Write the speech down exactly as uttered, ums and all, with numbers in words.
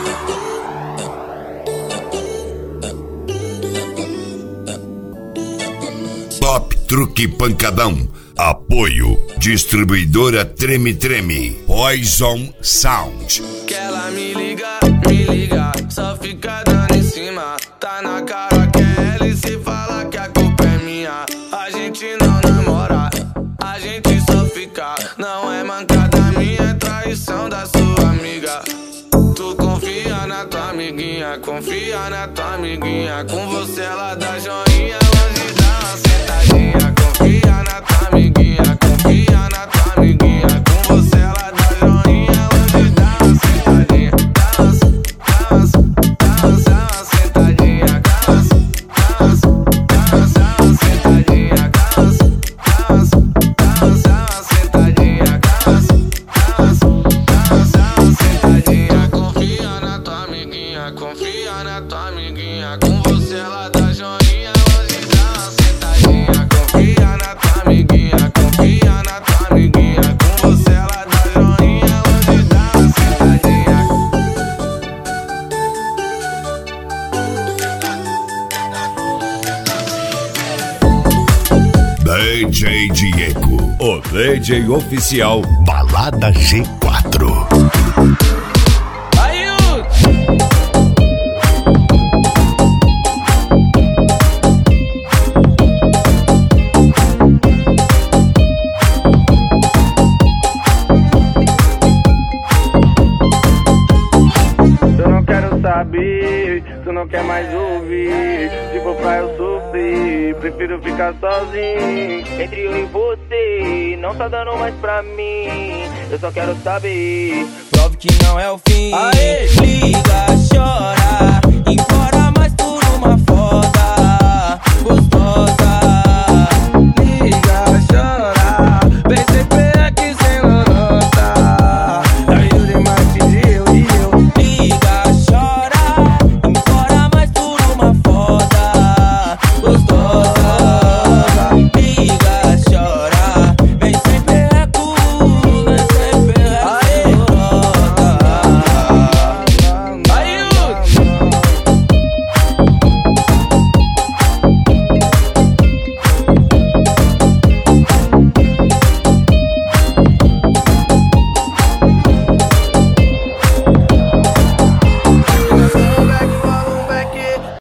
Top Truque Pancadão. Apoio Distribuidora Treme Treme. Poison Sound. Que ela me liga, me liga, só fica dando em cima. Tá na cara que é ela e se fala que a culpa é minha. A gente não namora, a gente só fica. Não é mancada minha, é traição da sua amiga. Tu confia na tua amiguinha, confia na tua amiguinha. Com você ela dá joinha, longe dá uma sentadinha. Confia na tua amiguinha, confia na tua amiguinha. Com você ela dá joinha, longe dá uma sentadinha. Dá uma, dá uma, dá uma, dá uma sentadinha. Dá uma, dá uma, dá uma, dá uma sentadinha. Dá uma, dá uma, dá uma, dá uma sentadinha. Dá uma, dá uma, dá uma, dá uma sentadinha. Confia na tua amiguinha, confia na tua amiguinha. Com você ela dá joinha, longe dá uma sentadinha. Confia na tua amiguinha, confia na tua amiguinha. Com você ela dá joinha, longe dá uma sentadinha. D J Diego, o D J oficial Balada G quatro. Tu não quer mais ouvir, se for pra eu sofrer, prefiro ficar sozinho. Entre eu e você, não tá dando mais pra mim. Eu só quero saber, prove que não é o fim.